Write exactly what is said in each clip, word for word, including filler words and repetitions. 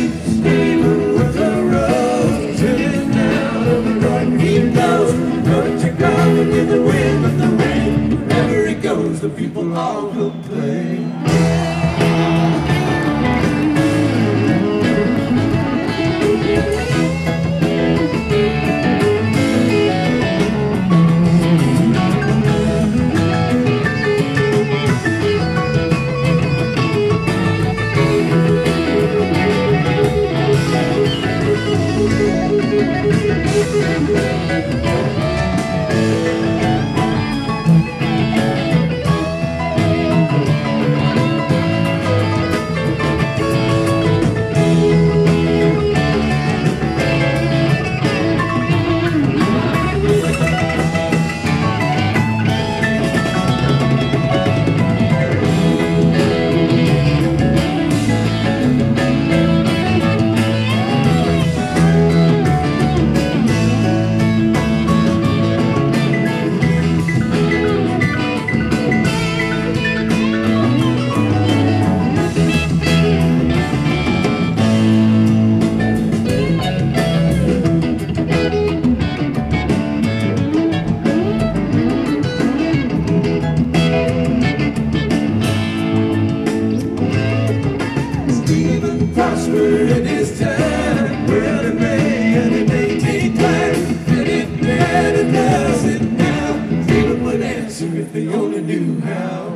Stephen with the rose, turning down on the road he blows. Country garden in the wind and the rain. Wherever he goes, the people all complain. In his time, well, he may and he may take time, and it matters, does it now? Stephen would answer if they only knew how.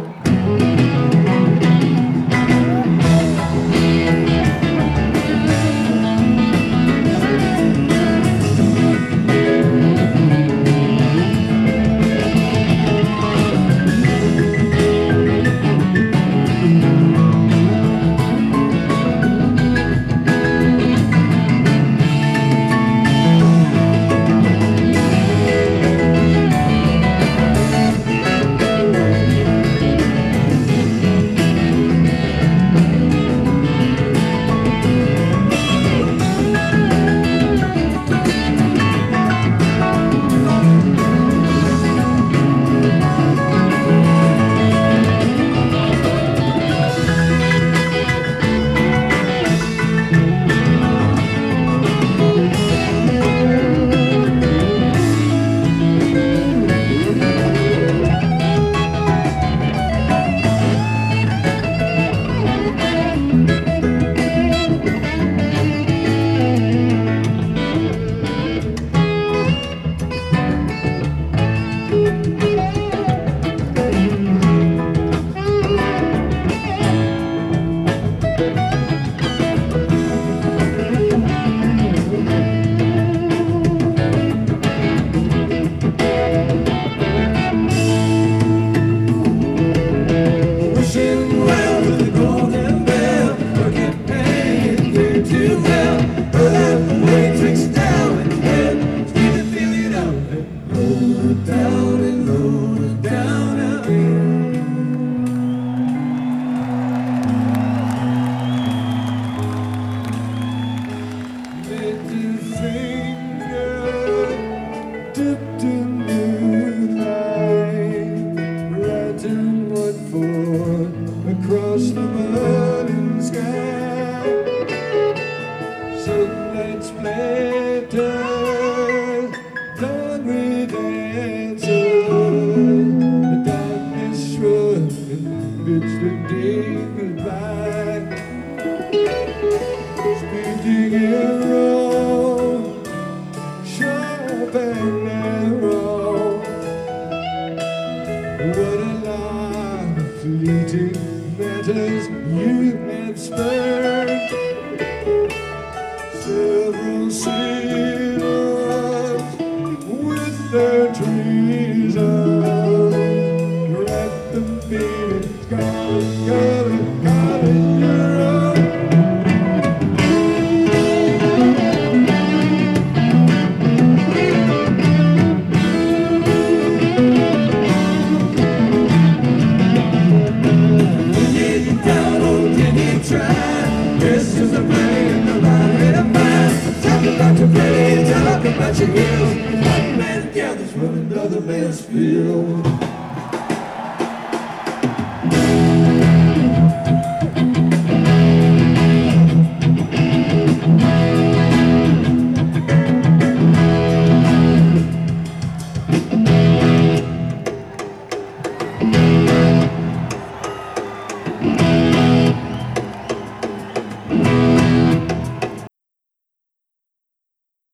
Across the burning sky, sunlight splatters, done with answers. The darkness shrugs and bids the day goodbye. Speaking arrow, sharp and narrow. What a life, fleeting matters you have spurned. Several sailors with their treason, wrap them in scarlet, scarlet, scarlet euro. This is a brain, nobody to mind. Talk about your brain, talk about your will. One man gathers from another man's field.